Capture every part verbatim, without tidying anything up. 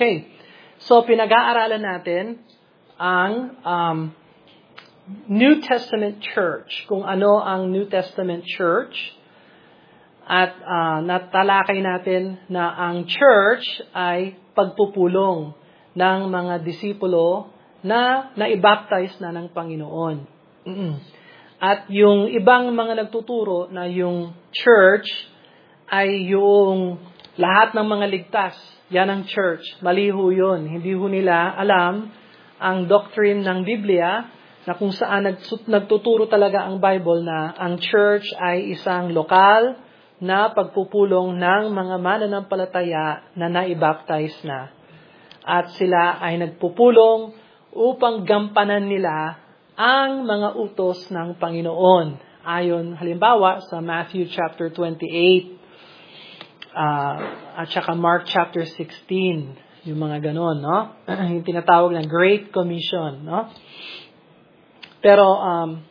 Okay. So, pinag-aaralan natin ang um, New Testament Church. Kung ano ang New Testament Church. At uh, natalakay natin na ang church ay pagpupulong ng mga disipulo na naibaptize na ng Panginoon. Mm-mm. At yung ibang mga nagtuturo na yung church ay yung lahat ng mga ligtas. Yan ang church. Mali ho yun. Hindi ho nila alam ang doctrine ng Biblia na kung saan nagtuturo talaga ang Bible na ang church ay isang lokal na pagpupulong ng mga mananampalataya na naibaptize na. At sila ay nagpupulong upang gampanan nila ang mga utos ng Panginoon. Ayon halimbawa sa Matthew chapter twenty-eight uh, at saka Mark chapter sixteen, yung mga ganon, no? Yung tinatawag na Great Commission, no? Pero um,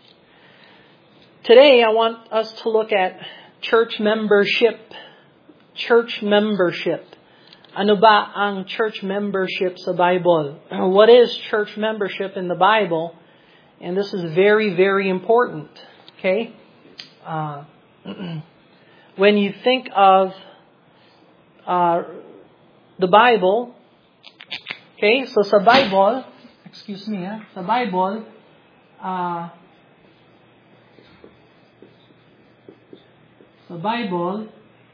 today I want us to look at church membership. Church membership. Ano ba ang church membership sa Bible? What is church membership in the Bible? And this is very, very important. Okay? Uh, when you think of uh, the Bible, okay, so sa Bible, excuse me, ha, sa Bible, uh, sa Bible,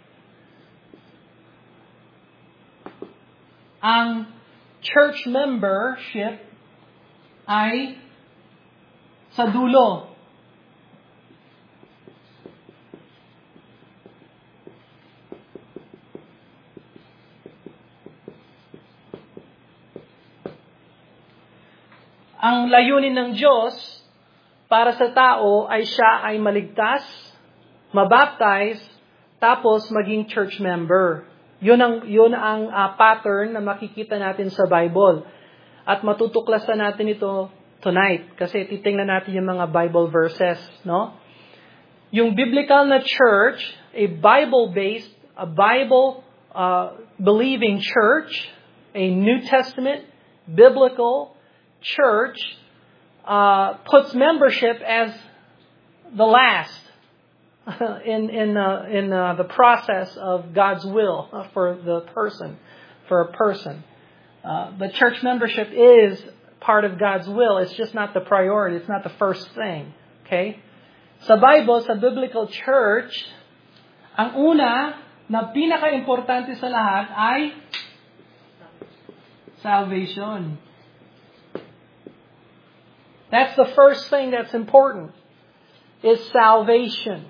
ang church membership ay sa dulo. Ang layunin ng Diyos para sa tao ay siya ay maligtas, mabaptize, tapos maging church member. Yun ang, yun ang uh, pattern na makikita natin sa Bible. At matutuklasan natin ito tonight kasi titingnan natin yung mga Bible verses, no? Yung biblical na church, a Bible-based, a Bible uh, believing church, a New Testament biblical church uh, puts membership as the last in in uh, in uh, the process of God's will for the person, for a person. Uh, but church membership is part of God's will. It's just not the priority. It's not the first thing. Okay? Sa Bible, sa biblical church, ang una na pinaka-importante sa lahat ay salvation. That's the first thing that's important, is salvation.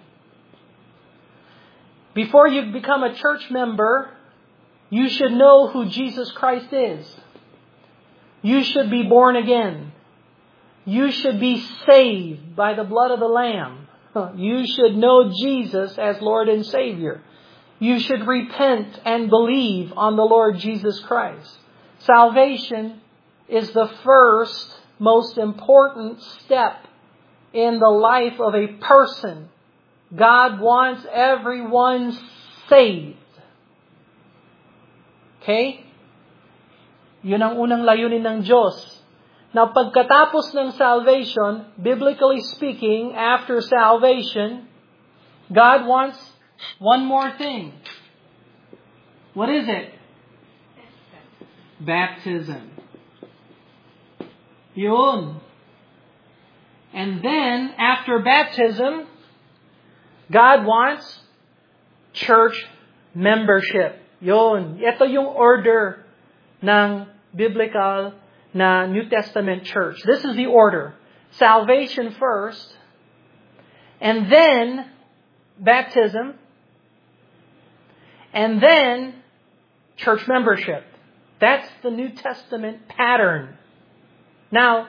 Before you become a church member, you should know who Jesus Christ is. You should be born again. You should be saved by the blood of the Lamb. You should know Jesus as Lord and Savior. You should repent and believe on the Lord Jesus Christ. Salvation is the first, most important step in the life of a person. God wants everyone saved. Okay? Yun ang unang layunin ng Diyos. Now, pagkatapos ng salvation, biblically speaking, after salvation, God wants one more thing. What is it? Baptism. Yun. And then, after baptism, God wants church membership. Yun. Ito yung order ng biblical na New Testament church. This is the order. Salvation first, and then baptism, and then church membership. That's the New Testament pattern. Now,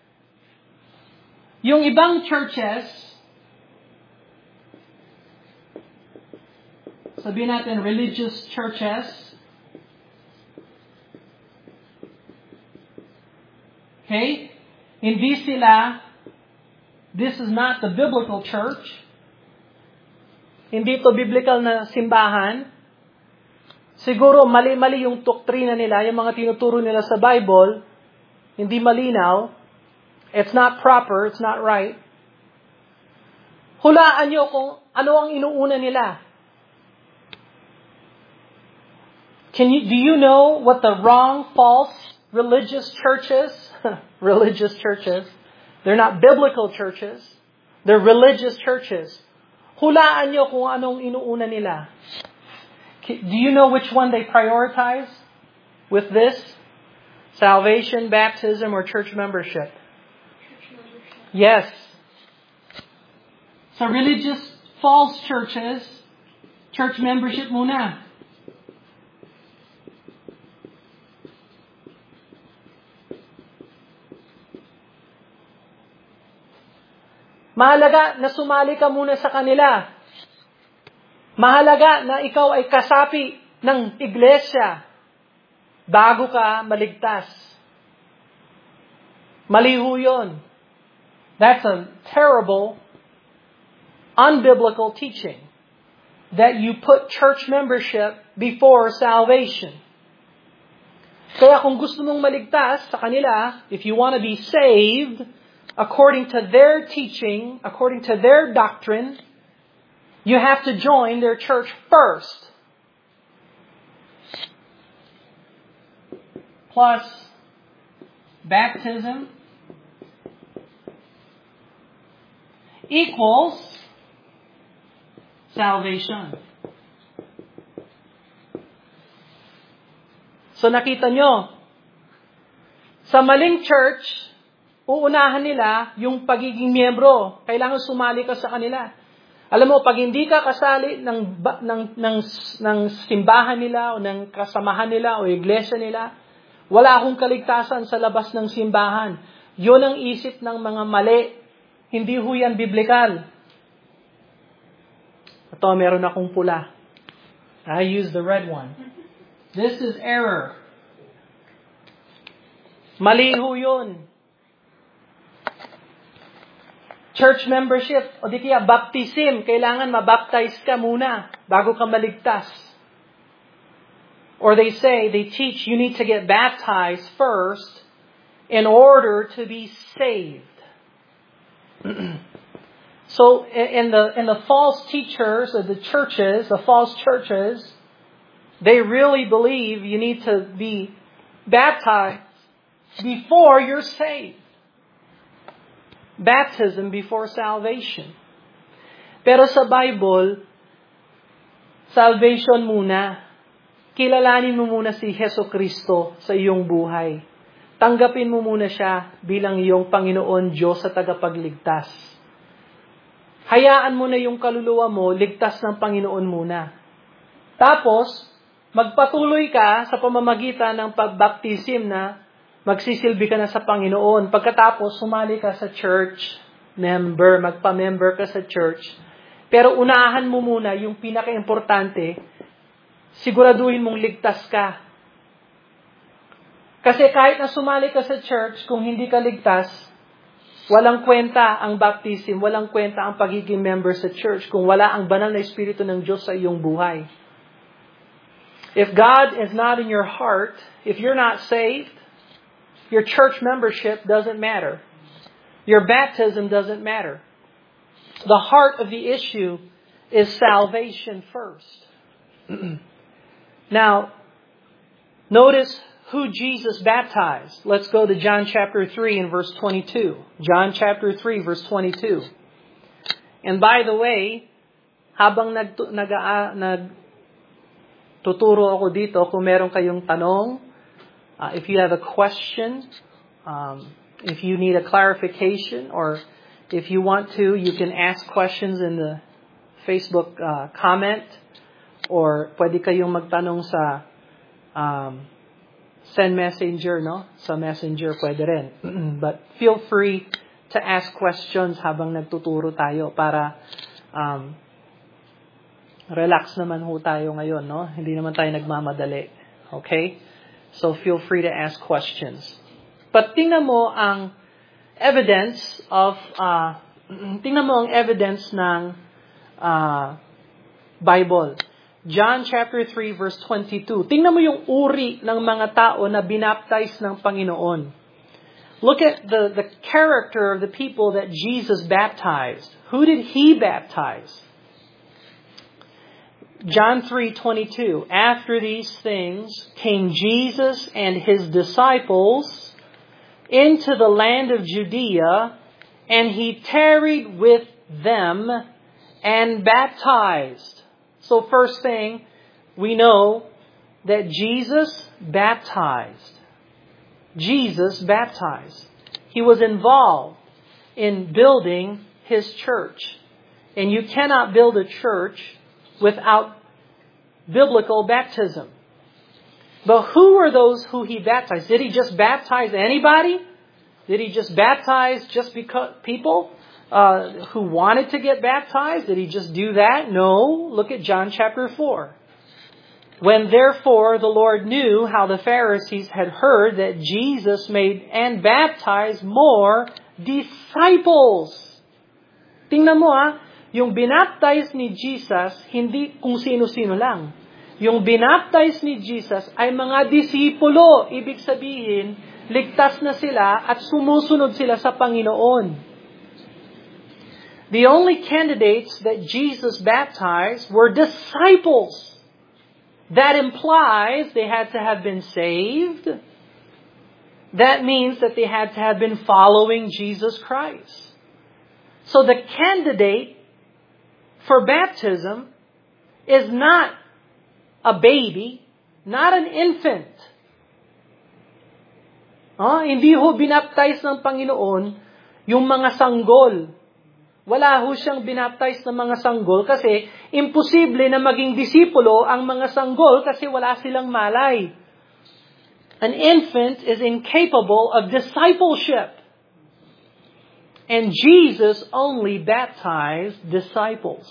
yung ibang churches, sabihin natin religious churches, okay? Hindi sila, this is not the biblical church. Hindi ito biblical na simbahan. siguro mali-mali yung doktrina nila, yung mga tinuturo nila sa Bible, hindi malinaw, it's not proper, it's not right. Hulaan nyo kung ano ang inuuna nila. Can you, do you know what the wrong, false, religious churches, religious churches, they're not biblical churches, they're religious churches. Hulaan nyo kung anong inuuna nila. Do you know which one they prioritize with this? Salvation, baptism, or church membership? Church membership. Yes. Sa religious false churches, church membership muna. Mahalaga na sumali ka muna sa kanila. Mahalaga na ikaw ay kasapi ng iglesia bago ka maligtas. Maliho yun. That's a terrible, unbiblical teaching that you put church membership before salvation. Kaya kung gusto mong maligtas sa kanila, if you want to be saved, according to their teaching, according to their doctrine, you have to join their church first. Plus, baptism equals salvation. So nakita nyo, sa maling church, uunahan nila yung pagiging miyembro. Kailangan sumali ka sa kanila. Alam mo, pag hindi ka kasali ng, ng, ng, ng simbahan nila o ng kasamahan nila o iglesia nila, wala akong kaligtasan sa labas ng simbahan. Yun ang isip ng mga mali. Hindi ho yan biblikal. Ito, meron akong pula. I use the red one. This is error. Mali ho yun. Church membership, o di kaya baptism, kailangan mabaptize ka muna bago ka maligtas. Or they say, they teach you need to get baptized first in order to be saved. So in the in the false teachers of the churches, the false churches, they really believe you need to be baptized before you're saved. Baptism before salvation. Pero sa Bible, salvation muna. Kilalanin mo muna si Hesus Kristo sa iyong buhay. Tanggapin mo muna siya bilang iyong Panginoon Diyos sa tagapagligtas. Hayaan mo na yung kaluluwa mo, ligtas ng Panginoon muna. Tapos, magpatuloy ka sa pamamagitan ng pagbaptism na magsisilbi ka na sa Panginoon. Pagkatapos, sumali ka sa church member, magpa-member ka sa church. Pero unahan mo muna yung pinaka-importante, siguraduhin mong ligtas ka. Kasi kahit na sumali ka sa church, kung hindi ka ligtas, walang kwenta ang baptism, walang kwenta ang pagiging member sa church kung wala ang banal na Espiritu ng Diyos sa iyong buhay. If God is not in your heart, if you're not saved, your church membership doesn't matter. Your baptism doesn't matter. The heart of the issue is salvation first. Now, notice who Jesus baptized. Let's go to John chapter three and verse twenty-two. John chapter three, verse twenty-two. And by the way, habang nag, nag, uh, nag tuturo ako dito, kung meron kayong tanong, Uh, if you have a question, um, if you need a clarification, or if you want to, you can ask questions in the Facebook uh, comment, or pwede kayong magtanong sa um, send messenger, no? Sa messenger pwede rin. But feel free to ask questions habang nagtuturo tayo para um, relax naman ho tayo ngayon, no? Hindi naman tayo nagmamadali. Okay? So feel free to ask questions. But tingnan mo ang evidence of, uh, tingnan mo ang evidence ng uh, Bible. John chapter three verse twenty-two. Tingnan mo yung uri ng mga tao na binaptize ng Panginoon. Look at the, the character of the people that Jesus baptized. Who did He baptize? John three twenty-two. After these things came Jesus and His disciples into the land of Judea, and He tarried with them and baptized. So first thing, we know that Jesus baptized. Jesus baptized. He was involved in building His church. And you cannot build a church without biblical baptism. But who were those who He baptized? Did He just baptize anybody? Did He just baptize just because people uh, who wanted to get baptized? Did He just do that? No. Look at John chapter four. When therefore the Lord knew how the Pharisees had heard that Jesus made and baptized more disciples. Tingnan mo ha, yung binaptize ni Jesus, hindi kung sino-sino lang. Yung binaptize ni Jesus ay mga disipulo. Ibig sabihin, ligtas na sila at sumusunod sila sa Panginoon. The only candidates that Jesus baptized were disciples. That implies they had to have been saved. That means that they had to have been following Jesus Christ. So the candidate for baptism is not a baby, not an infant. Oh, hindi ho binaptize ng Panginoon yung mga sanggol. Wala ho siyang binaptize ng mga sanggol kasi imposible na maging disipulo ang mga sanggol kasi wala silang malay. An infant is incapable of discipleship. And Jesus only baptized disciples.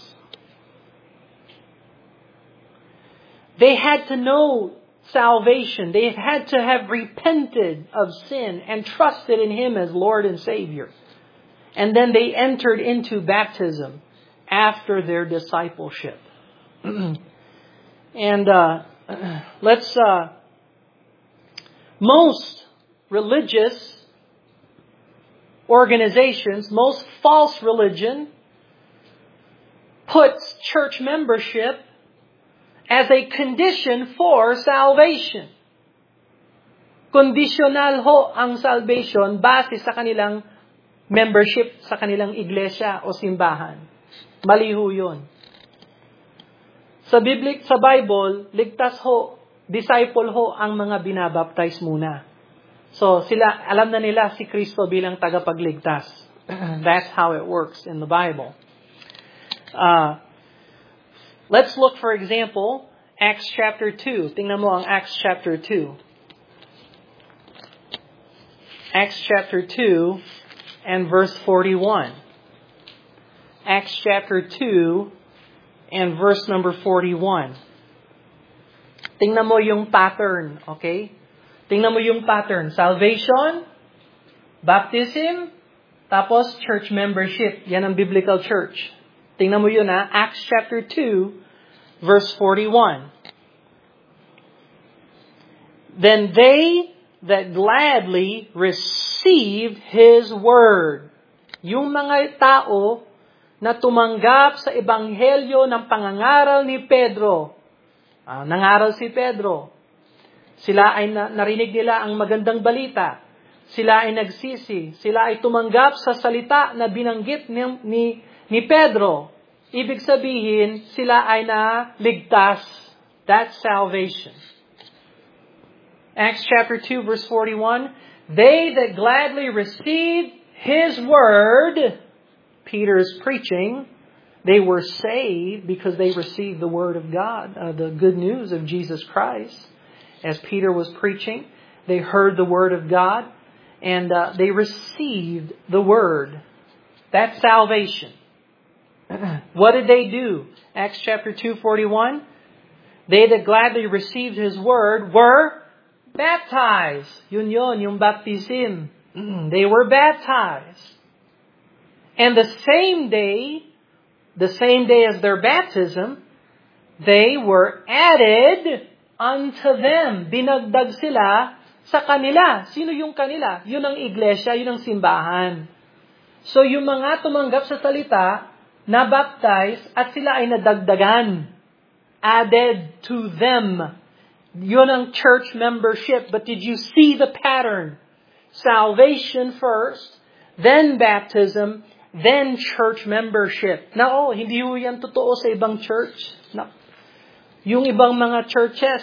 They had to know salvation. They had to have repented of sin and trusted in Him as Lord and Savior. And then they entered into baptism after their discipleship. And uh, let's... Uh, most religious organizations, most false religion, puts church membership as a condition for salvation. Conditional ho ang salvation base sa kanilang membership sa kanilang iglesia o simbahan. Mali ho yun. Sa Biblia, sa Bible, ligtas ho, disciple ho ang mga binabaptize muna. So sila, alam na nila si Kristo bilang tagapagligtas. That's how it works in the Bible. Uh, let's look, for example, Acts chapter two. Tingnan mo ang Acts chapter two. Acts chapter two and verse forty-one. Acts chapter two and verse number forty-one. Tingnan mo yung pattern, okay? Tingnan mo yung pattern. Salvation, baptism, tapos church membership. Yan ang biblical church. Tingnan mo yun ha. Acts chapter two, verse forty-one. Then they that gladly received His word. Yung mga tao na tumanggap sa ebanghelyo ng pangangaral ni Pedro. Uh, nangaral si Pedro. Sila ay na, narinig nila ang magandang balita. Sila ay nagsisi. Sila ay tumanggap sa salita na binanggit ni, ni, ni Pedro. Ibig sabihin, sila ay naligtas. That's salvation. Acts chapter two, verse forty-one. They that gladly received His word, Peter is preaching, they were saved because they received the Word of God, uh, the good news of Jesus Christ. As Peter was preaching, they heard the Word of God, and uh, they received the Word. That's salvation. What did they do? Acts chapter two, forty-one. They that gladly received His Word were baptized. Yun yun, yung baptism. They were baptized. And the same day, the same day as their baptism, they were added unto them. Dinagdag sila sa kanila. Sino yung kanila? Yun ang iglesia, yun ang simbahan. So yung mga tumanggap sa salita, nabaptize, at sila ay nadagdagan. Added to them. Yun ang church membership. But did you see the pattern? Salvation first, then baptism, then church membership. Na oh, hindi ho yan totoo sa ibang church. Na, yung ibang mga churches,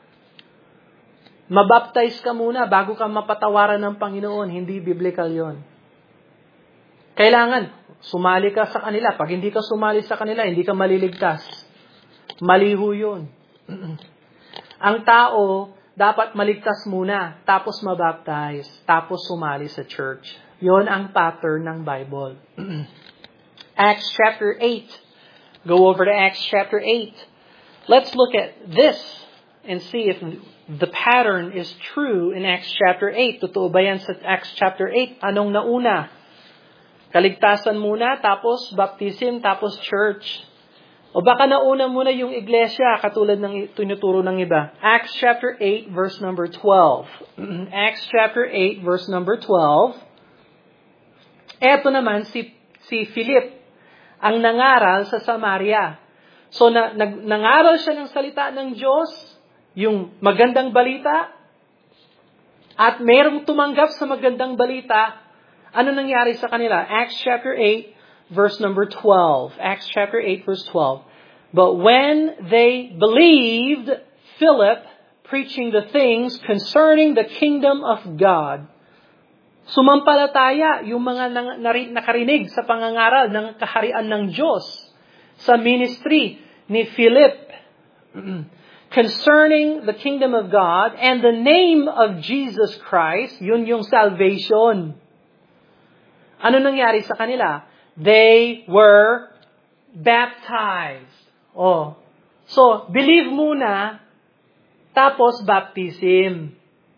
mabaptize ka muna bago ka mapatawaran ng Panginoon. Hindi biblical yon. Kailangan, sumali ka sa kanila. Pag hindi ka sumali sa kanila, hindi ka maliligtas. Mali ho yun. Ang tao, dapat maligtas muna, tapos mabaptize, tapos sumali sa church. Yon ang pattern ng Bible. Acts chapter eight. Go over to Acts chapter eight. Let's look at this and see if the pattern is true in Acts chapter eight. Totoo ba yan sa Acts chapter eight? Anong nauna? Kaligtasan muna, tapos baptism, tapos church. O baka nauna muna yung iglesia, katulad ng tinuturo ng iba. Acts chapter eight, verse number twelve. Acts chapter eight, verse number twelve. Eto naman, si, si Philip, ang nangaral sa Samaria. So, na, nag, nangaral siya ng salita ng Diyos, yung magandang balita, at mayroong tumanggap sa magandang balita. Ano nangyari sa kanila? Acts chapter eight, verse number twelve. Acts chapter eight, verse twelve. But when they believed Philip preaching the things concerning the kingdom of God, sumampalataya yung mga nakarinig sa pangangaral ng kaharian ng Diyos sa ministry ni Philip concerning the kingdom of God and the name of Jesus Christ, yun yung salvation. Ano nangyari sa kanila? They were baptized. Oh. So, believe muna, tapos baptism.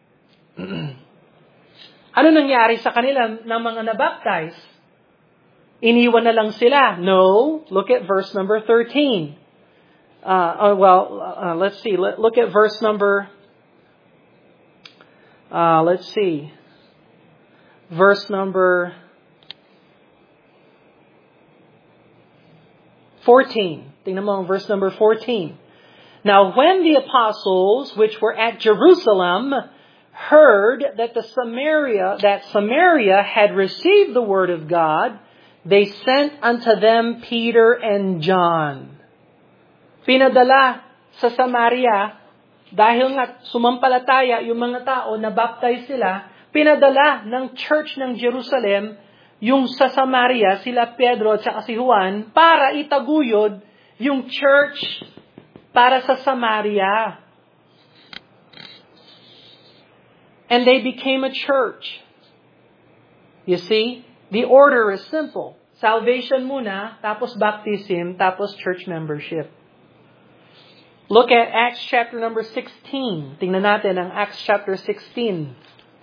Ano nangyari sa kanila ng mga nabaptize? Iniwan na lang sila. No. Look at verse number thirteen. Uh, uh, well, uh, let's see. Let, look at verse number, uh, let's see. Verse number fourteen. Tingnan mo ang verse number fourteen. Now, when the apostles, which were at Jerusalem, heard that the Samaria, that Samaria had received the word of God, they sent unto them Peter and John. Pinadala sa Samaria, dahil nga sumampalataya yung mga tao, nabaptize sila, pinadala ng church ng Jerusalem, yung sa Samaria, sila Pedro at saka si Juan, para itaguyod yung church para sa Samaria. And they became a church. You see, the order is simple. Salvation muna, tapos baptism, tapos church membership. Look at Acts chapter number sixteen. Tingnan natin ang Acts chapter sixteen.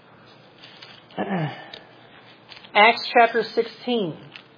Acts chapter sixteen.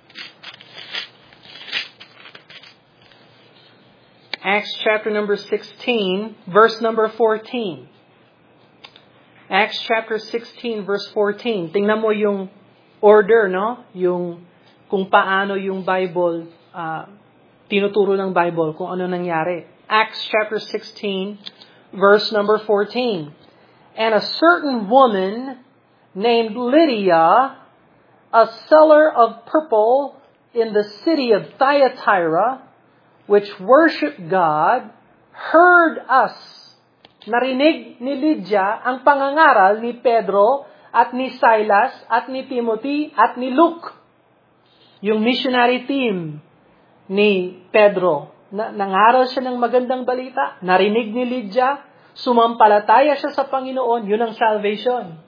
Acts chapter number sixteen, verse number fourteen. Acts chapter sixteen, verse fourteen. Tingnan mo yung order, no? Yung kung paano yung Bible, uh, tinuturo ng Bible, kung ano nangyari. Acts chapter sixteen, verse number fourteen. And a certain woman named Lydia, a seller of purple in the city of Thyatira, which worshiped God, heard us. Narinig ni Lydia ang pangangaral ni Pedro at ni Silas at ni Timothy at ni Luke. Yung missionary team ni Pedro. Na, nangaral siya ng magandang balita. Narinig ni Lydia. Sumampalataya siya sa Panginoon. Yun ang salvation.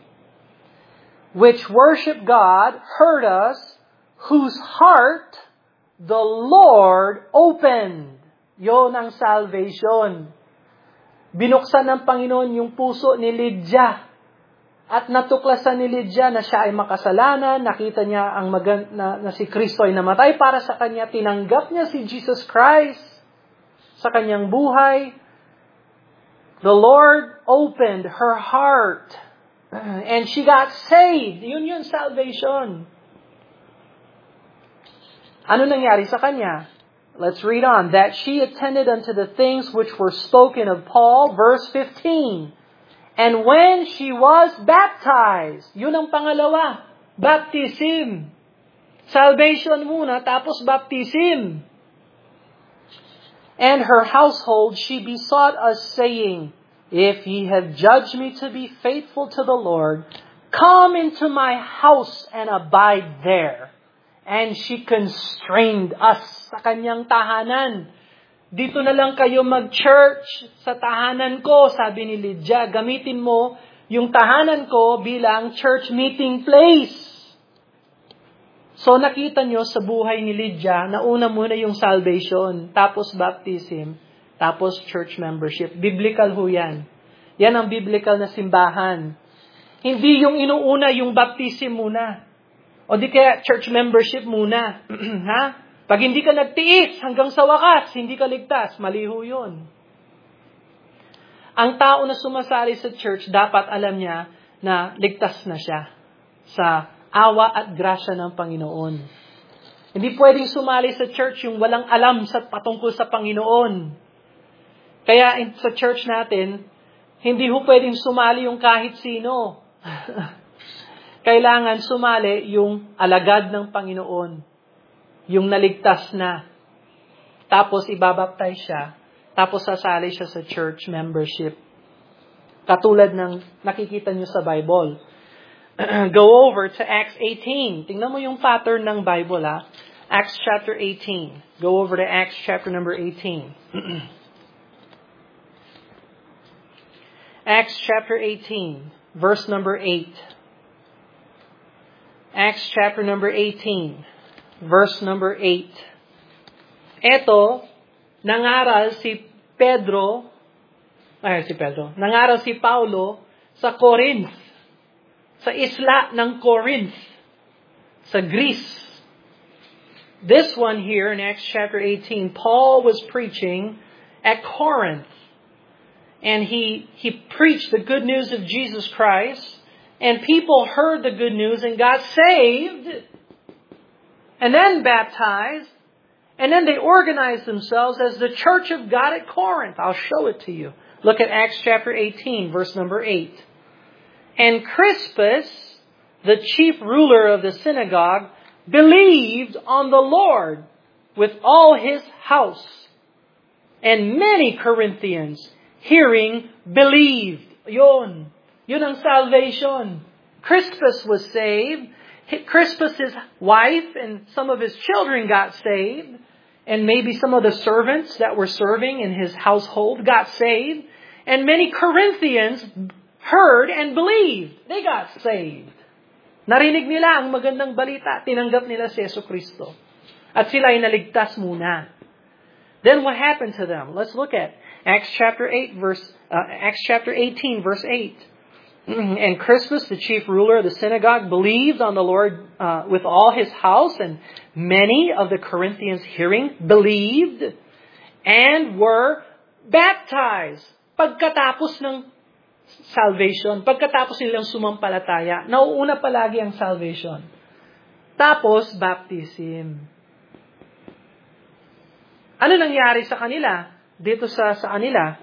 Which worship God, heard us, whose heart the Lord opened. Yun ang salvation. Binuksan ng Panginoon yung puso ni Lydia. At natuklasan ni Lydia na siya ay makasalanan. Nakita niya ang magan- na, na si Kristo ay namatay para sa kanya. Tinanggap niya si Jesus Christ sa kanyang buhay. The Lord opened her heart and she got saved. Yun yun, salvation. Ano nangyari sa kanya? Let's read on. That she attended unto the things which were spoken of Paul, verse fifteen. And when she was baptized, yun ang pangalawa, baptism. Salvation muna, tapos baptism. And her household she besought us, saying, If ye have judged me to be faithful to the Lord, come into my house and abide there. And she constrained us sa kanyang tahanan. Dito na lang kayo mag-church sa tahanan ko, sabi ni Lydia. Gamitin mo yung tahanan ko bilang church meeting place. So nakita nyo sa buhay ni Lydia, nauna muna yung salvation, tapos baptism, tapos church membership. Biblical ho yan. Yan ang biblical na simbahan. Hindi yung inuuna yung baptism muna. O di kaya church membership muna. Ha? Pag hindi ka nagtiis hanggang sa wakas, hindi ka ligtas. Mali ho yun. Ang tao na sumasali sa church, dapat alam niya na ligtas na siya sa awa at grasya ng Panginoon. Hindi pwedeng sumali sa church yung walang alam sa patungkol sa Panginoon. Kaya sa church natin, hindi ho pwedeng sumali yung kahit sino. Kailangan sumali yung alagad ng Panginoon. Yung naligtas na. Tapos ibabaptize siya. Tapos sasali siya sa church membership. Katulad ng nakikita niyo sa Bible. Go over to Acts eighteen. Tingnan mo yung pattern ng Bible, ha? Acts chapter eighteen. Go over to Acts chapter number eighteen. Acts chapter eighteen, verse number eight. Acts chapter number eighteen, verse number eight. Eto, nangaral si Pedro, ay si Pedro, nangaral si Paulo sa Corinth, sa isla ng Corinth, sa Greece. This one here in Acts chapter eighteen, Paul was preaching at Corinth. And he, he preached the good news of Jesus Christ. And people heard the good news and got saved. And then baptized. And then they organized themselves as the Church of God at Corinth. I'll show it to you. Look at Acts chapter eighteen, verse number eight. And Crispus, the chief ruler of the synagogue, believed on the Lord with all his house. And many Corinthians, hearing, believed. Yun. Yun ang salvation. Crispus was saved. Crispus' wife and some of his children got saved. And maybe some of the servants that were serving in his household got saved. And many Corinthians heard and believed. They got saved. Narinig nila ang magandang balita. Tinanggap nila si Jesucristo. At sila ay naligtas muna. Then what happened to them? Let's look at Acts chapter eight, verse uh, Acts chapter eighteen, verse eight. And Crispus, the chief ruler of the synagogue, believed on the Lord uh, with all his house, and many of the Corinthians hearing believed and were baptized. Pagkatapos ng salvation, pagkatapos nilang sumampalataya, nauuna palagi ang salvation. Tapos, baptism. Ano nangyari sa kanila? Dito sa, sa kanila,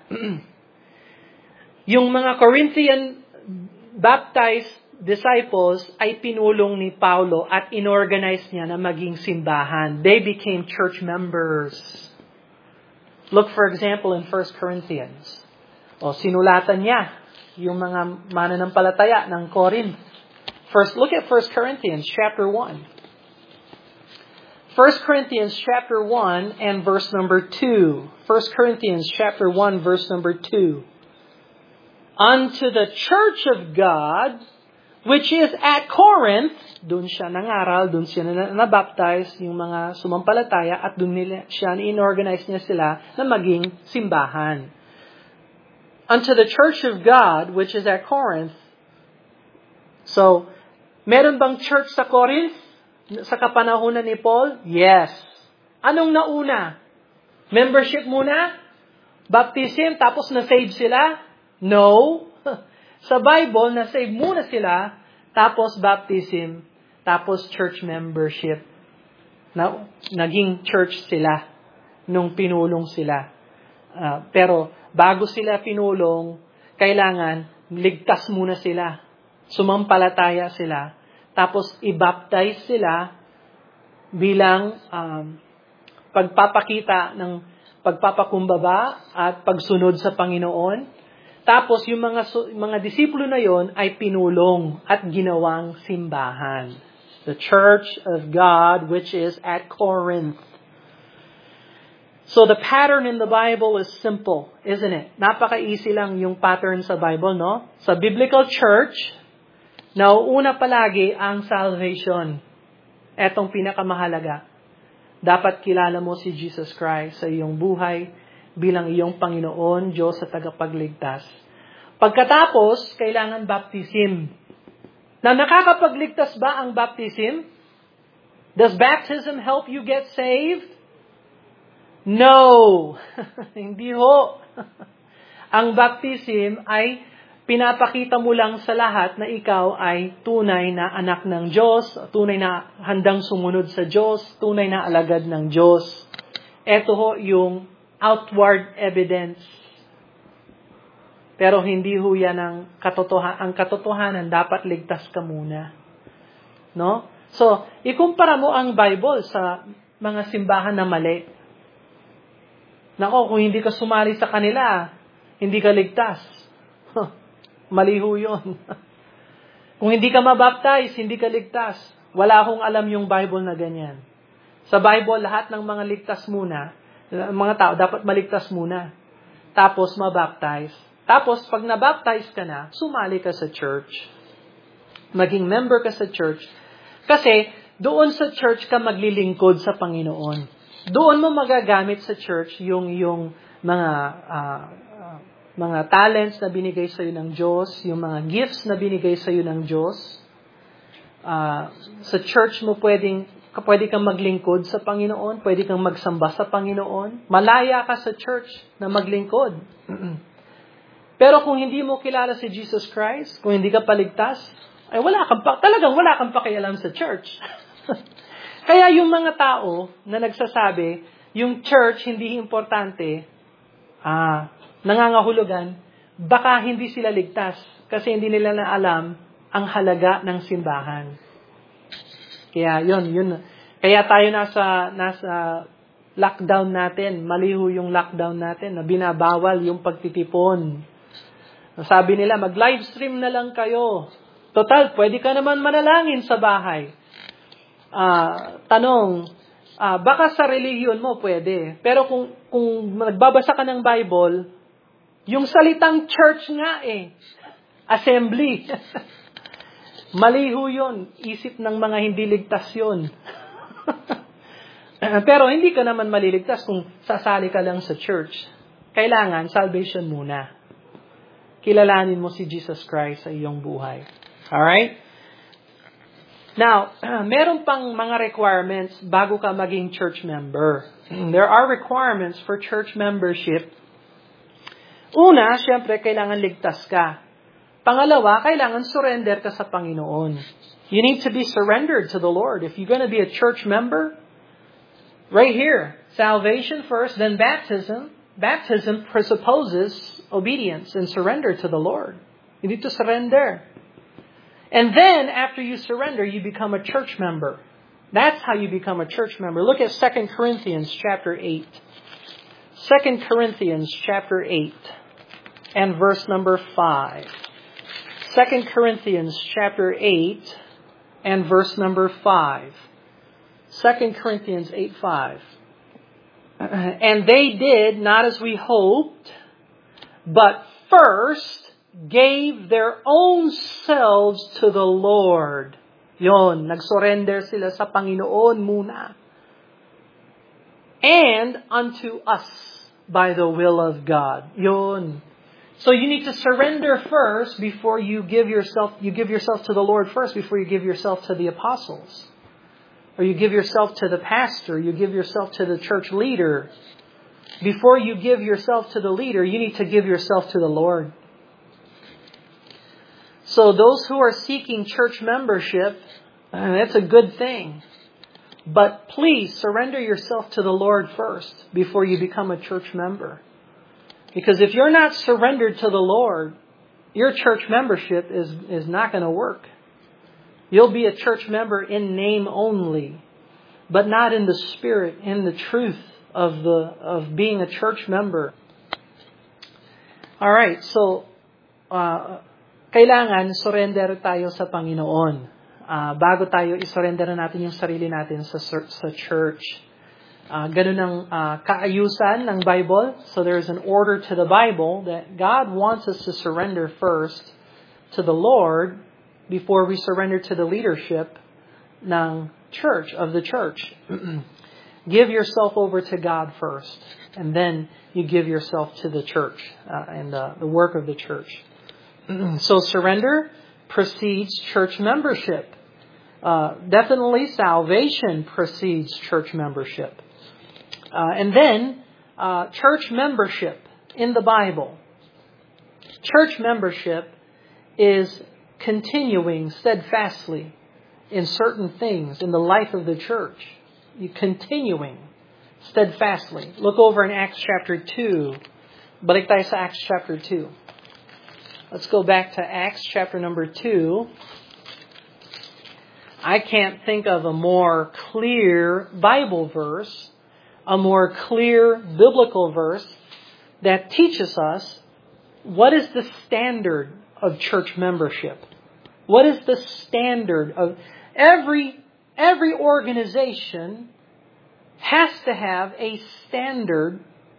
yung mga Corinthian baptized disciples ay pinulong ni Paulo at inorganize niya na maging simbahan. They became church members. Look, for example, in First Corinthians. O, sinulatan niya yung mga mananampalataya ng Corinth. First, look at First Corinthians chapter one. First Corinthians chapter one and verse number two. First Corinthians chapter one, verse number two. Unto the church of God, which is at Corinth, dun siya nangaral, dun siya nabaptize, yung mga sumampalataya, at dun nila siya, inorganize niya sila na maging simbahan. Unto the church of God, which is at Corinth. So, meron bang church sa Corinth? Sa kapanahunan ni Paul? Yes. Anong nauna? Membership muna? Baptism, tapos na-save sila? No. Sa Bible, na-save muna sila, tapos baptism, tapos church membership. Na, naging church sila nung pinulong sila. Uh, pero bago sila pinulong, kailangan ligtas muna sila. Sumampalataya sila. Tapos i-baptize sila bilang um, pagpapakita ng pagpapakumbaba at pagsunod sa Panginoon. Tapos yung mga mga disipulo na yon ay pinulong at ginawang simbahan. The Church of God which is at Corinth. So the pattern in the Bible is simple, isn't it? Napaka-easy lang yung pattern sa Bible, no? Sa biblical church, nauuna palagi ang salvation. Etong pinakamahalaga. Dapat kilala mo si Jesus Christ sa iyong buhay bilang iyong Panginoon, Diyos at tagapagligtas. Pagkatapos, kailangan baptism. Na nakakapagligtas ba ang baptism? Does baptism help you get saved? No. Hindi ho. Ang baptism ay pinapakita mo lang sa lahat na ikaw ay tunay na anak ng Diyos, tunay na handang sumunod sa Diyos, tunay na alagad ng Diyos. Ito ho yung outward evidence. Pero hindi ho yan ang katotohanan. Ang katotohanan, dapat ligtas ka muna. No? So, ikumpara mo ang Bible sa mga simbahan na mali. Nako, kung hindi ka sumali sa kanila, hindi ka ligtas. Huh. Mali ho yun. Kung hindi ka mabaptize, hindi ka ligtas. Wala akong alam yung Bible na ganyan. Sa Bible, lahat ng mga ligtas muna, mga tao, dapat maligtas muna. Tapos, mabaptize. Tapos, pag nabaptize ka na, sumali ka sa church. Maging member ka sa church. Kasi, doon sa church ka maglilingkod sa Panginoon. Doon mo magagamit sa church yung, yung mga, uh, uh, mga talents na binigay sa iyo ng Diyos, yung mga gifts na binigay sa iyo ng Diyos. Uh, sa church mo pwedeng Pwede kang maglingkod sa Panginoon. Pwede kang magsamba sa Panginoon. Malaya ka sa church na maglingkod. Pero kung hindi mo kilala si Jesus Christ, kung hindi ka paligtas, ay wala kang pa, talagang wala kang pakialam sa church. Kaya yung mga tao na nagsasabi, yung church hindi importante, ah, nangangahulugan, baka hindi sila ligtas kasi hindi nila na alam ang halaga ng simbahan. Kaya yun, yun. Kaya tayo nasa, nasa lockdown natin. Maliho yung lockdown natin na binabawal yung pagtitipon. Sabi nila, mag-livestream na lang kayo. Total, pwede ka naman manalangin sa bahay. Uh, tanong, uh, baka sa relihiyon mo pwede. Pero kung, kung nagbabasa ka ng Bible, yung salitang church nga eh. Assembly. Maliho yun. Isip ng mga hindi ligtas yun. Pero hindi ka naman maliligtas kung sasali ka lang sa church. Kailangan salvation muna. Kilalanin mo si Jesus Christ sa iyong buhay. Alright? Now, meron pang mga requirements bago ka maging church member. There are requirements for church membership. Una, syempre, kailangan ligtas ka. Pangalawa, kailangan surrender ka sa Panginoon. You need to be surrendered to the Lord. If you're going to be a church member, right here, salvation first, then baptism. Baptism presupposes obedience and surrender to the Lord. You need to surrender. And then, after you surrender, you become a church member. That's how you become a church member. Look at Second Corinthians chapter eight. Second Corinthians chapter eight and verse number five. Second Corinthians chapter eight and verse number five. Second Corinthians eight five. And they did not as we hoped, but first gave their own selves to the Lord. Yon, nagsurrender sila sa Panginoon muna. And unto us by the will of God. Yon. So you need to surrender first before you give yourself, you give yourself to the Lord first before you give yourself to the apostles. Or you give yourself to the pastor, you give yourself to the church leader. before you give yourself to the leader, you need to give yourself to the Lord. So those who are seeking church membership, that's a good thing. But please surrender yourself to the Lord first before you become a church member. Because if you're not surrendered to the Lord, your church membership is, is not going to work. You'll be a church member in name only, but not in the spirit, in the truth of the of being a church member. All right, so uh, kailangan surrender tayo sa Panginoon. Uh, bago tayo isurrender natin yung sarili natin sa sa church. Uh, ganun ang uh, kaayusan ng Bible. So there's an order to the Bible that God wants us to surrender first to the Lord before we surrender to the leadership ng church, of the church. Give yourself over to God first, and then you give yourself to the church uh, and uh, the work of the church. So surrender precedes church membership. Uh, definitely salvation precedes church membership. Uh, and then, uh, church membership in the Bible. Church membership is continuing steadfastly in certain things in the life of the church. You continuing steadfastly. Look over in Acts chapter two. Balik tayo sa Acts chapter two. Let's go back to Acts chapter number two. I can't think of a more clear Bible verse, a more clear biblical verse that teaches us what is the standard of church membership. What is the standard of every every organization has to have a standard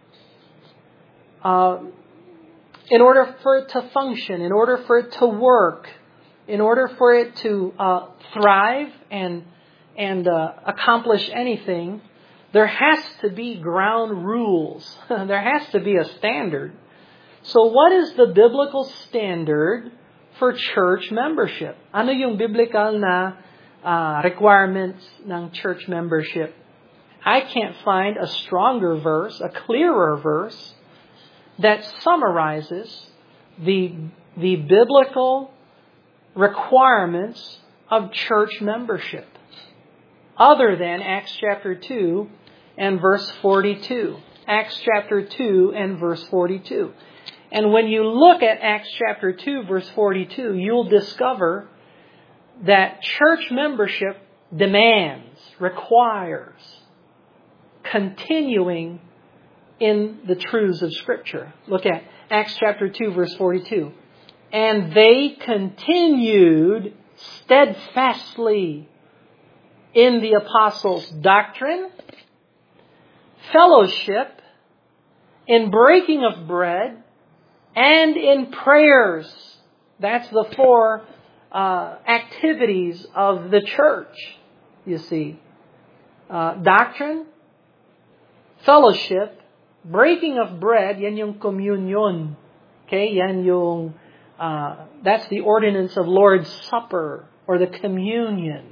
uh, in order for it to function, in order for it to work, in order for it to uh, thrive and and uh, accomplish anything. There has to be ground rules. There has to be a standard. So what is the biblical standard for church membership? Ano yung biblical na uh, requirements ng church membership? I can't find a stronger verse, a clearer verse that summarizes the, the biblical requirements of church membership other than Acts chapter two and verse forty-two. Acts chapter two and verse forty-two. And when you look at Acts chapter two, verse forty-two, you'll discover that church membership demands, requires, continuing in the truths of Scripture. Look at Acts chapter two, verse forty-two. And they continued steadfastly in the apostles' doctrine, fellowship, in breaking of bread, and in prayers. That's the four uh, activities of the church, you see. Uh, doctrine, fellowship, breaking of bread, yan yung communion. Okay, yan yung, uh, that's the ordinance of Lord's Supper, or the communion.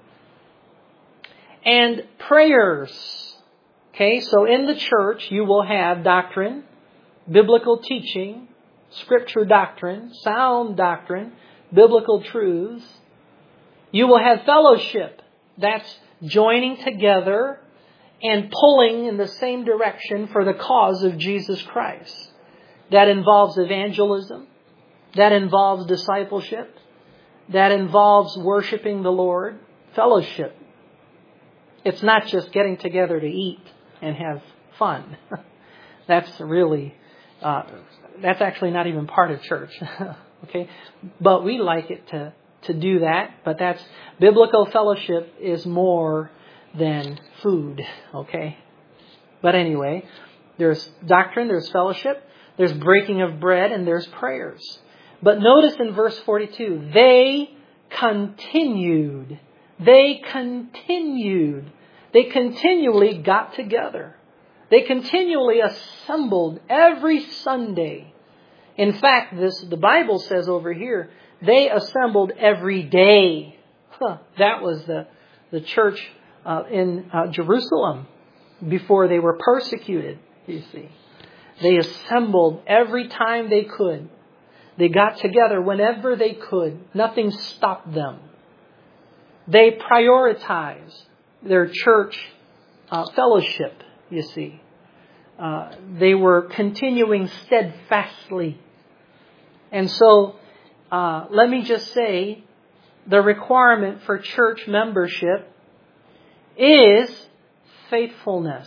And prayers. Okay, so in the church, you will have doctrine, biblical teaching, Scripture doctrine, sound doctrine, biblical truths. You will have fellowship. That's joining together and pulling in the same direction for the cause of Jesus Christ. That involves evangelism. That involves discipleship. That involves worshiping the Lord. Fellowship. It's not just getting together to eat and have fun. That's really, uh, that's actually not even part of church. Okay? But we like it to, to do that. But that's, biblical fellowship is more than food. Okay? But anyway, there's doctrine, there's fellowship, there's breaking of bread, and there's prayers. But notice in verse forty-two, they continued. They continued. They continually got together. They continually assembled every Sunday. In fact, this the Bible says over here, they assembled every day. Huh, that was the, the church uh, in uh, Jerusalem before they were persecuted. you see. They assembled every time they could. They got together whenever they could. Nothing stopped them. They prioritized their church uh, fellowship, you see. Uh, they were continuing steadfastly. And so, uh, let me just say, the requirement for church membership is faithfulness.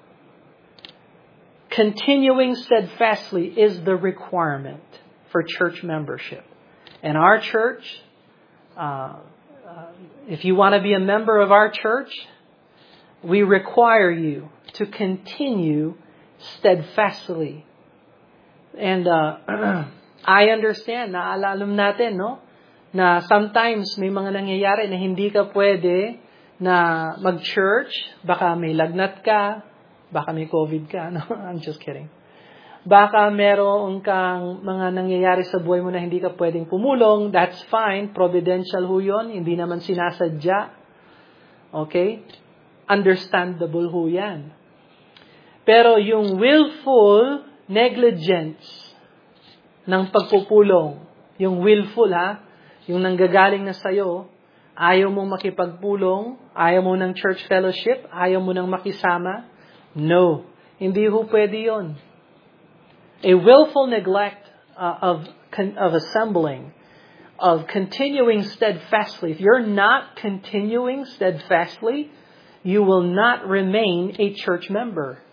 Continuing steadfastly is the requirement for church membership. And our church, uh, uh, if you want to be a member of our church, we require you to continue steadfastly. And uh, I understand, naalalam natin, no? Na sometimes may mga nangyayari na hindi ka pwede na mag-church. Baka may lagnat ka, baka may COVID ka. No, I'm just kidding. Baka meron kang mga nangyayari sa buhay mo na hindi ka pwedeng pumulong. That's fine. Providential ho yun. Hindi naman sinasadya. Okay? Understandable ho yan. Pero yung willful negligence ng pagpupulong, yung willful ha, yung nanggagaling na sa'yo, ayaw mong makipagpulong, ayaw mo ng church fellowship, ayaw mo ng makisama, no. Hindi ho pwede yun. A willful neglect uh, of of assembling, of continuing steadfastly. If you're not continuing steadfastly, you will not remain a church member.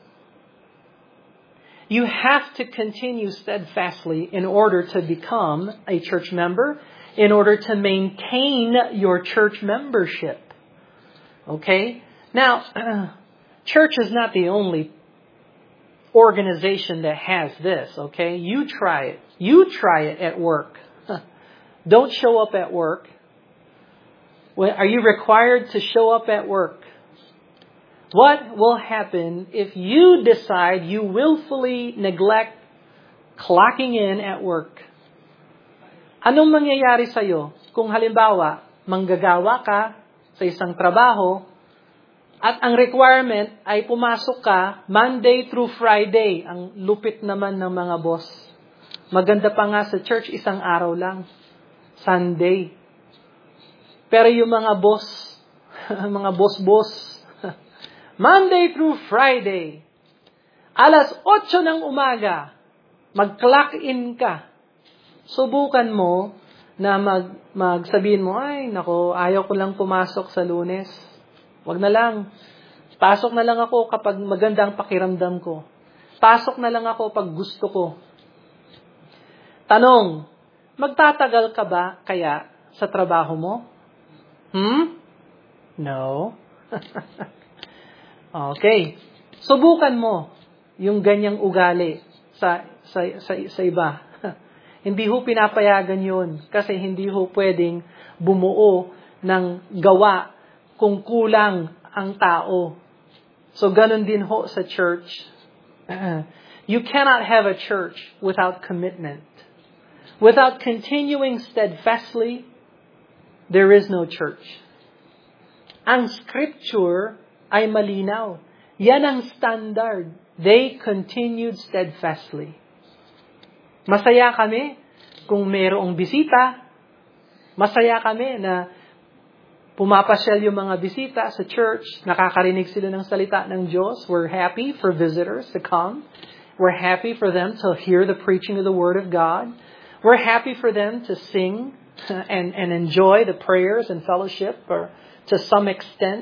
You have to continue steadfastly in order to become a church member, in order to maintain your church membership. Okay? Now, uh, church is not the only organization that has this, okay? You try it. You try it at work. Don't show up at work. Are you required to show up at work? What will happen if you decide you willfully neglect clocking in at work? Anong mangyayari sa'yo? Kung halimbawa, manggagawa ka sa isang trabaho, at ang requirement ay pumasok ka Monday through Friday. Ang lupit naman ng mga boss. Maganda pa nga sa church, isang araw lang. Sunday. Pero yung mga boss, mga boss-boss, Monday through Friday, alas otso ng umaga, mag-clock in ka. Subukan mo na mag, magsabihin mo, ay, nako, ayaw ko lang pumasok sa Lunes. Wag na lang. Pasok na lang ako kapag maganda ang pakiramdam ko. Pasok na lang ako pag gusto ko. Tanong, magtatagal ka ba kaya sa trabaho mo? Hmm? No. Okay. Subukan mo yung ganyang ugali sa sa sa, sa iba. Hindi ho pinapayagan yun kasi hindi ho pwedeng bumuo ng gawa kung kulang ang tao. So, ganun din ho sa church. You cannot have a church without commitment. Without continuing steadfastly, there is no church. Ang scripture ay malinaw. Yan ang standard. They continued steadfastly. Masaya kami kung mayroong bisita. Masaya kami na pumapasyal yung mga bisita sa church, nakakarinig sila ng salita ng Diyos. We're happy for visitors to come. We're happy for them to hear the preaching of the Word of God. We're happy for them to sing and, and enjoy the prayers and fellowship or to some extent.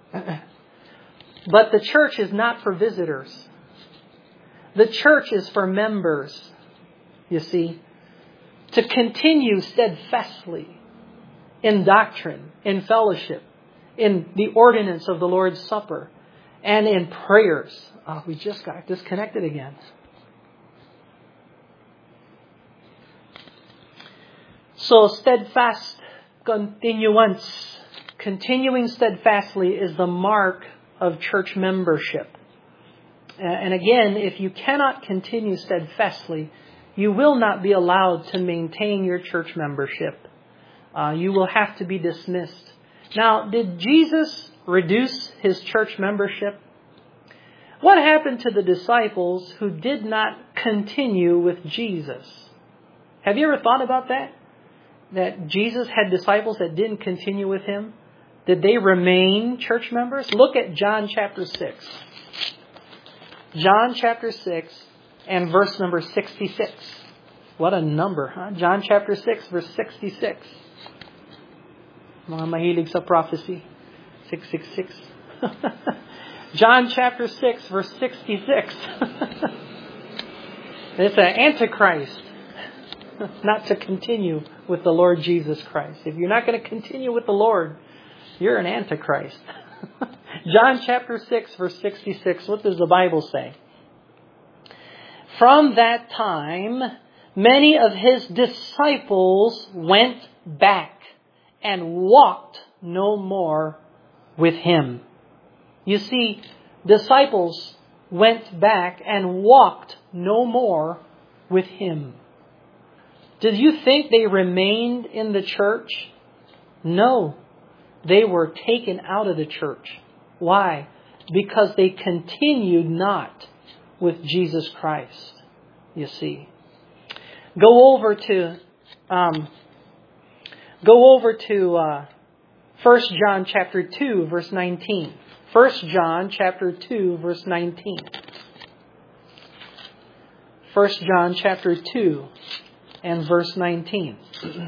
But the church is not for visitors. The church is for members, you see, to continue steadfastly in doctrine, in fellowship, in the ordinance of the Lord's Supper, and in prayers. Oh, we just got disconnected again. So, steadfast continuance, continuing steadfastly is the mark of church membership. And again, if you cannot continue steadfastly, you will not be allowed to maintain your church membership. Uh, you will have to be dismissed. Now, did Jesus reduce his church membership? What happened to the disciples who did not continue with Jesus? Have you ever thought about that? That Jesus had disciples that didn't continue with Him? Did they remain church members? Look at John chapter six. John chapter six and verse number sixty-six. What a number, huh? John chapter six, verse sixty-six. Mga mahilig sa prophecy. six six six. John chapter six, verse sixty-six. It's an antichrist. Not to continue with the Lord Jesus Christ. If you're not going to continue with the Lord, you're an antichrist. John chapter six, verse sixty-six. What does the Bible say? From that time, many of His disciples went back and walked no more with Him. You see, disciples went back and walked no more with Him. Did you think they remained in the church? No. They were taken out of the church. Why? Because they continued not with Jesus Christ. You see. Go over to um, go over to uh, First John chapter two, verse nineteen. First John chapter two, verse nineteen. First John chapter two and verse nineteen.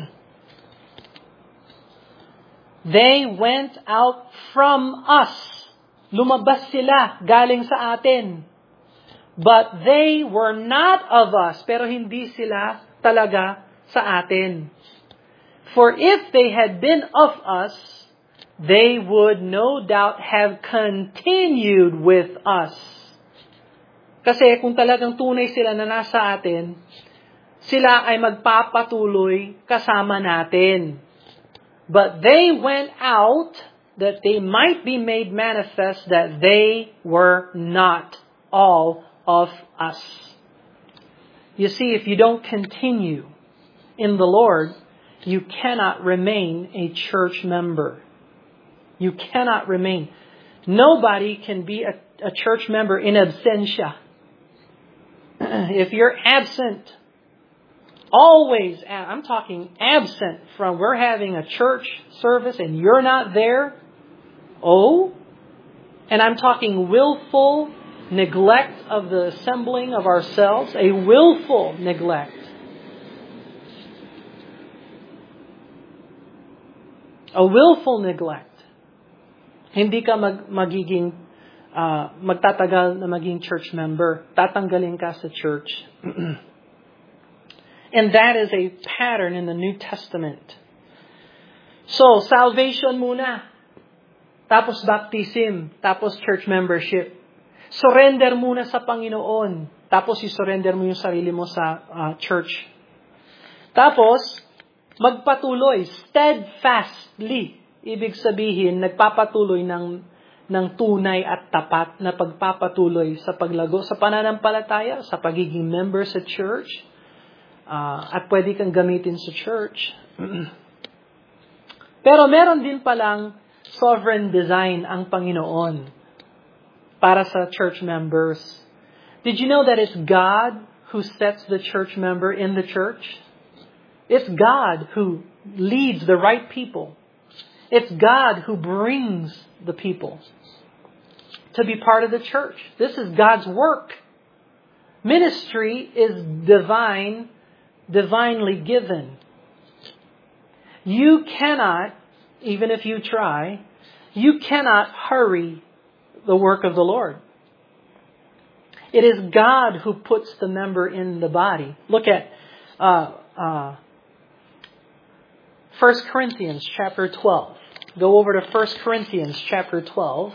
They went out from us. Lumabas sila galing sa atin. But they were not of us. Pero hindi sila talaga sa atin. For if they had been of us, they would no doubt have continued with us. Kasi kung talagang tunay sila na nasa atin, sila ay magpapatuloy kasama natin. But they went out that they might be made manifest that they were not all of us. You see, if you don't continue in the Lord, you cannot remain a church member. You cannot remain. Nobody can be a, a church member in absentia. If you're absent, always, I'm talking absent from we're having a church service and you're not there. Oh, and I'm talking willful neglect of the assembling of ourselves, a willful neglect. A willful neglect. Hindi ka mag, magiging, uh, magtatagal na maging church member. Tatanggalin ka sa church. And that is a pattern in the New Testament. So, salvation muna. Tapos baptism. Tapos church membership. Surrender muna sa Panginoon. Tapos i-surrender mo yung sarili mo sa uh, church. Tapos, magpatuloy. Steadfastly. Ibig sabihin, nagpapatuloy ng, ng tunay at tapat na pagpapatuloy sa paglago sa pananampalataya, sa pagiging member sa church. Uh, at pwede kang gamitin sa church. Pero meron din palang sovereign design ang Panginoon para sa church members. Did you know that it's God who sets the church member in the church? It's God who leads the right people. It's God who brings the people to be part of the church. This is God's work. Ministry is divine, divinely given. You cannot, even if you try, you cannot hurry the work of the Lord. It is God who puts the member in the body. Look at uh, uh, First Corinthians chapter twelve. Go over to First Corinthians chapter twelve.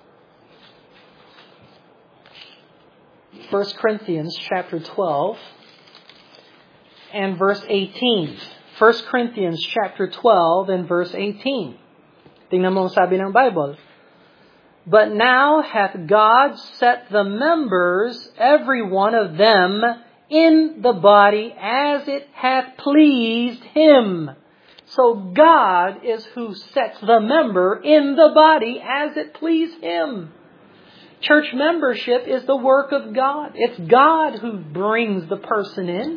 First Corinthians chapter twelve and verse eighteen. First Corinthians chapter twelve and verse eighteen. Tingnan mo ang sabi ng Bible. But now hath God set the members, every one of them, in the body as it hath pleased Him. So God is who sets the member in the body as it pleased Him. Church membership is the work of God. It's God who brings the person in.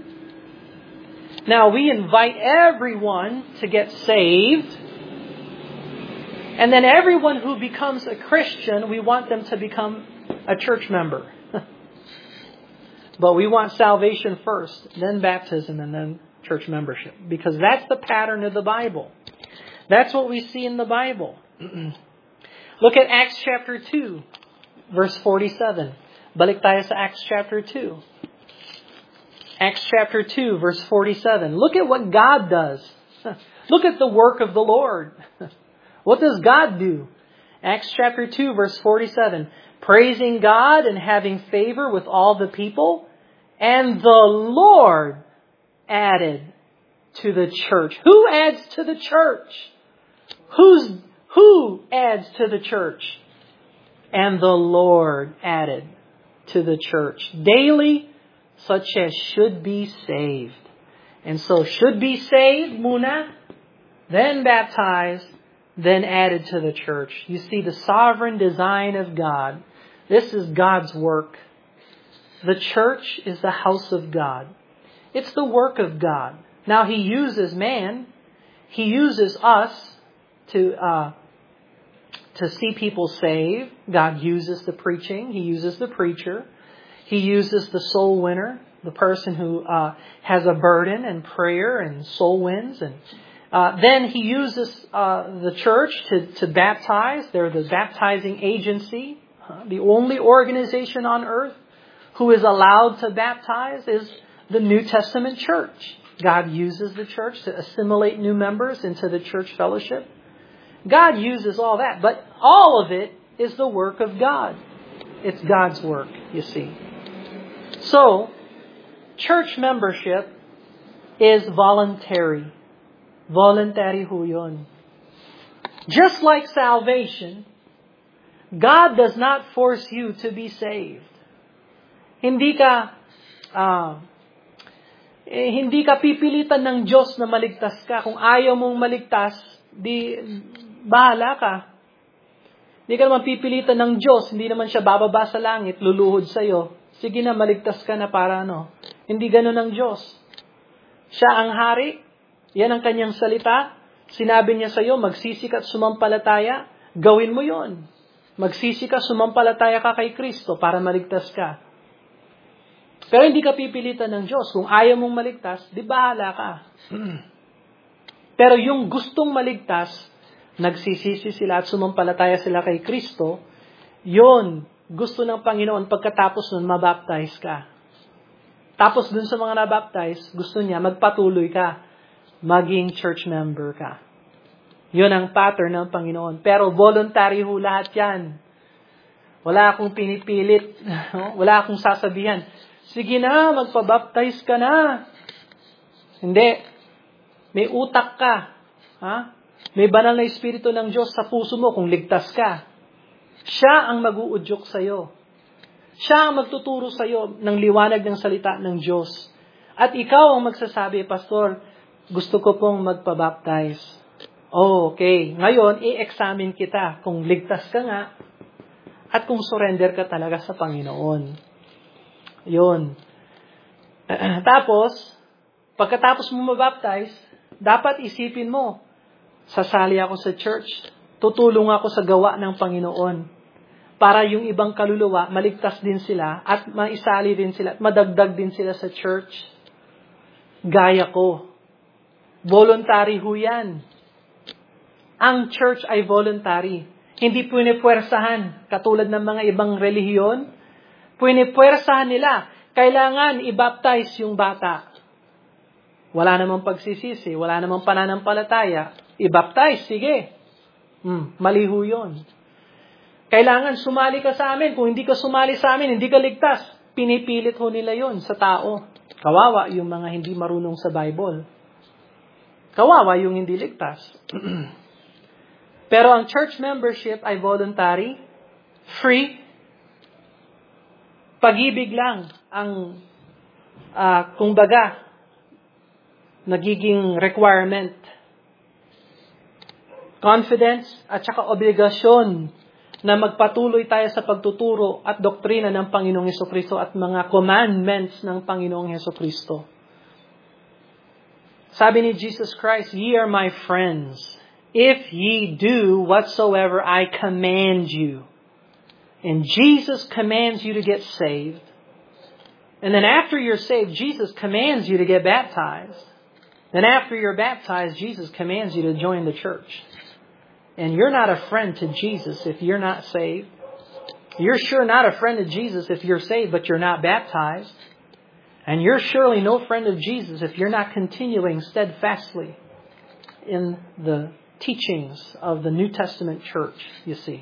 Now, we invite everyone to get saved. And then everyone who becomes a Christian, we want them to become a church member. But we want salvation first, then baptism, and then church membership. Because that's the pattern of the Bible. That's what we see in the Bible. Look at Acts chapter two, verse forty-seven. Balik tayo sa Acts chapter two. Acts chapter two, verse forty-seven. Look at what God does. Look at the work of the Lord. What does God do? Acts chapter two, verse forty-seven. Praising God and having favor with all the people, and the Lord added to the church. Who adds to the church? Who's, who adds to the church? And the Lord added to the church daily, such as should be saved. And so should be saved muna, then baptized, then added to the church. You see the sovereign design of God. This is God's work. The church is the house of God. It's the work of God. Now He uses man. He uses us to uh, to see people saved. God uses the preaching. He uses the preacher. He uses the soul winner, the person who uh, has a burden and prayer and soul wins. And uh, then He uses uh, the church to, to baptize. They're the baptizing agency. Uh, the only organization on earth who is allowed to baptize is the New Testament church. God uses the church to assimilate new members into the church fellowship. God uses all that, but all of it is the work of God. It's God's work, you see. So, church membership is voluntary. Voluntary ho yun. Just like salvation, God does not force you to be saved. Hindi ka uh, eh, hindi ka pipilitan ng Diyos na maligtas ka. Kung ayaw mong maligtas, di bahala ka. Hindi ka naman pipilitan ng Diyos, hindi naman siya bababa sa langit, luluhod sa iyo. Sige na, maligtas ka na para ano. Hindi ganoon ang Diyos. Siya ang hari. Yan ang kanyang salita. Sinabi niya sa iyo, magsisi ka at sumampalataya. Gawin mo yon. Magsisi ka, sumampalataya ka kay Kristo para maligtas ka. Pero hindi ka pipilitan ng Diyos. Kung ayaw mong maligtas, di bahala ka. Pero yung gustong maligtas, nagsisisi sila at sumampalataya sila kay Kristo, yon, gusto ng Panginoon pagkatapos nun, mabaptize ka. Tapos dun sa mga nabaptize, gusto niya, magpatuloy ka, maging church member ka. Yun ang pattern ng Panginoon. Pero voluntary ho lahat yan. Wala akong pinipilit. Wala akong sasabihan, sige na, magpabaptize ka na. Hindi. May utak ka. Ha? May banal na Espiritu ng Diyos sa puso mo kung ligtas ka. Siya ang mag-uudyok sa'yo. Siya ang magtuturo sa'yo ng liwanag ng salita ng Diyos. At ikaw ang magsasabi, Pastor, gusto ko pong magpabaptize. Oh, okay. Ngayon, i-examine kita kung ligtas ka nga at kung surrender ka talaga sa Panginoon. Yun. Tapos, pagkatapos mo mabaptize, dapat isipin mo, sasali ako sa church, tutulong ako sa gawa ng Panginoon para yung ibang kaluluwa, maligtas din sila at maisali din sila at madagdag din sila sa church. Gaya ko. Voluntary ho yan. Ang church ay voluntary. Hindi pwede-pwersahan katulad ng mga ibang relihiyon. Pwede-pwersahan nila. Kailangan i-baptize yung bata. Wala namang pagsisisi, wala namang pananampalataya. I-baptize, sige. Hmm, mali ho yun. Kailangan sumali ka sa amin. Kung hindi ka sumali sa amin, hindi ka ligtas. Pinipilit ho nila yon sa tao. Kawawa yung mga hindi marunong sa Bible. Kawawa yung hindi ligtas. Pero ang church membership ay voluntary, free, pag-ibig lang ang, uh, kumbaga, nagiging requirement. Confidence at saka obligasyon na magpatuloy tayo sa pagtuturo at doktrina ng Panginoong Hesukristo at mga commandments ng Panginoong Hesukristo. Sabi ni Jesus Christ, "Ye are my friends, if ye do whatsoever I command you." And Jesus commands you to get saved. And then after you're saved, Jesus commands you to get baptized. Then after you're baptized, Jesus commands you to join the church. And you're not a friend to Jesus if you're not saved. You're sure not a friend of Jesus if you're saved, but you're not baptized. And you're surely no friend of Jesus if you're not continuing steadfastly in the teachings of the New Testament church, you see.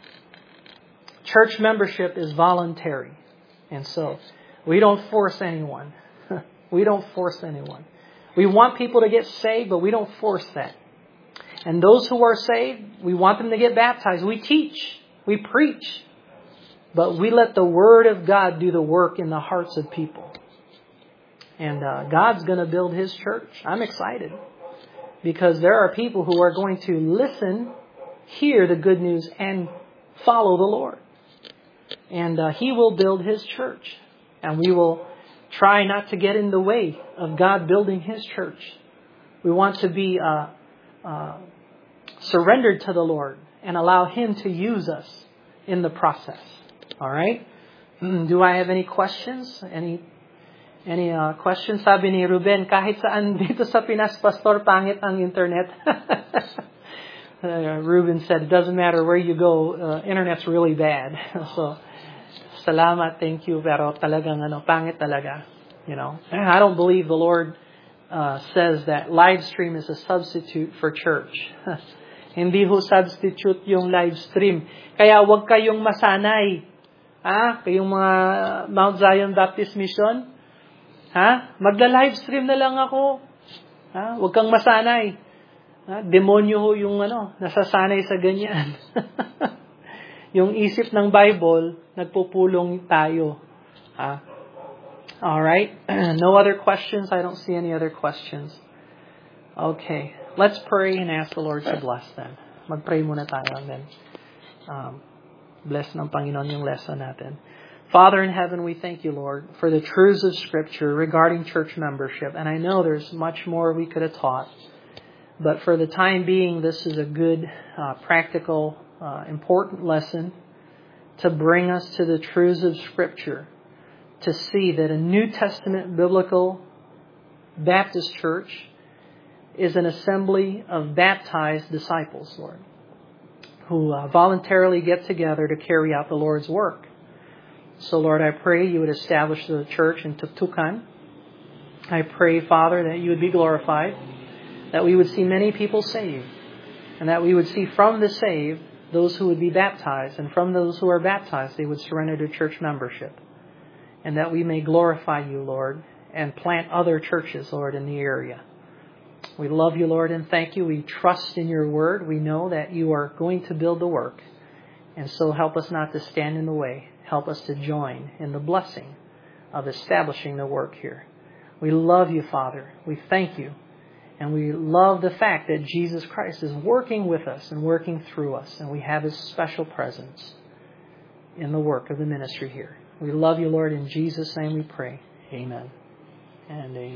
Church membership is voluntary. And so, we don't force anyone. We don't force anyone. We want people to get saved, but we don't force that. And those who are saved, we want them to get baptized. We teach. We preach. But we let the Word of God do the work in the hearts of people. And uh, God's going to build His church. I'm excited. Because there are people who are going to listen, hear the good news, and follow the Lord. And uh, He will build His church. And we will try not to get in the way of God building His church. We want to be uh, uh, surrendered to the Lord and allow Him to use us in the process. All right? Do I have any questions? Any any uh, questions? Sabi ni Ruben, kahit saan dito sa Pinas, Pastor, pangit ang internet. uh, Ruben said, it doesn't matter where you go, uh, internet's really bad. So, salamat, thank you, pero talagang ano, pangit talaga. You know, I don't believe the Lord uh, says that live stream is a substitute for church. Hindi ho substitute yung live stream. Kaya wag kayong masanay. Ha? Kayong mga Mount Zion Baptist Mission. Ha? Magla-live stream na lang ako. Ha? Wag kang masanay. Ha? Demonyo ho yung ano, nasasanay sa ganyan. Yung isip ng Bible, nagpupulong tayo. Ha? All right. No other questions? I don't see any other questions. Okay. Let's pray and ask the Lord to bless them. Mag-pray muna tayo and then um, bless ng Panginoon yung lesson natin. Father in heaven, we thank you, Lord, for the truths of Scripture regarding church membership. And I know there's much more we could have taught. But for the time being, this is a good, uh, practical, uh, important lesson to bring us to the truths of Scripture. To see that a New Testament biblical Baptist church is an assembly of baptized disciples, Lord, who uh, voluntarily get together to carry out the Lord's work. So, Lord, I pray you would establish the church in Tuktukan. I pray, Father, that you would be glorified, that we would see many people saved, and that we would see from the saved those who would be baptized, and from those who are baptized, they would surrender to church membership. And that we may glorify you, Lord, and plant other churches, Lord, in the area. We love you, Lord, and thank you. We trust in your word. We know that you are going to build the work. And so help us not to stand in the way. Help us to join in the blessing of establishing the work here. We love you, Father. We thank you. And we love the fact that Jesus Christ is working with us and working through us. And we have His special presence in the work of the ministry here. We love you, Lord. In Jesus' name we pray. Amen and amen.